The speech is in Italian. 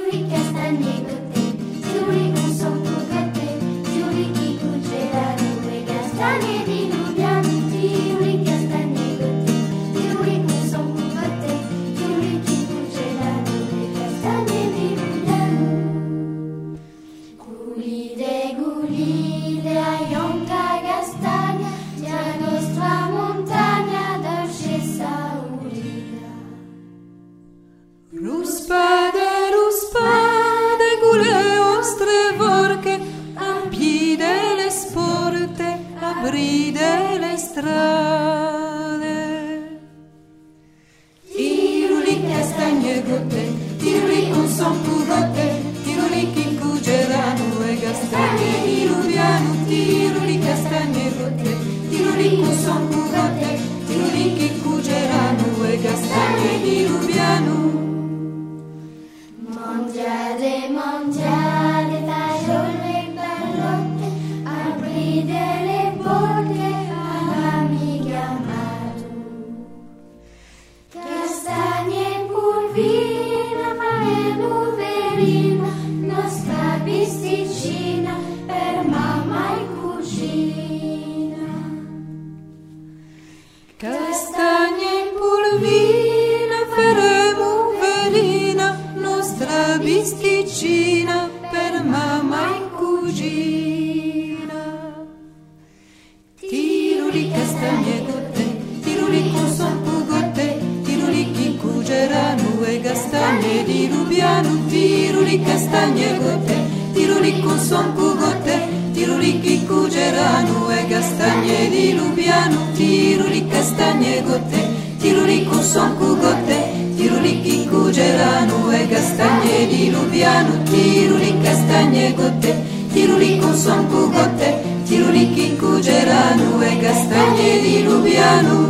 Ruspade, gule ostre vorche, ampide le sporte, apride le strade. Tiruli castagne gote, tiruli con son pugote, tiruli chi cugerano e castagne di Lubiano, tiruli castagne gote, tiruli con son pugote, tiruli chi cugerano e castagne di Lubiano. Mondiale, mondiale, fagiole ballotte, aprite le porte all'amica amato. Castagne pulvina, faremo verina, nostra bisticina per mamma e cucina. Castagne pulvina, faremo verina, nostra bisticina per mamma e cugina. Tiruli castagne gote, tiruli con son pugote, tiruli chi cugerano e castagne di Lubiano, tiruli castagne gote, tiruli con son pugote, tiruli chi cugerano e castagne di Lubiano, tiruli castagne gote, tiruli con son pugote, tiruli chi cugerano e castagne di Lubiano, tiruli castagne gote, tiruli con son pugote, tiruli chi cugerano e castagne di Lubiano.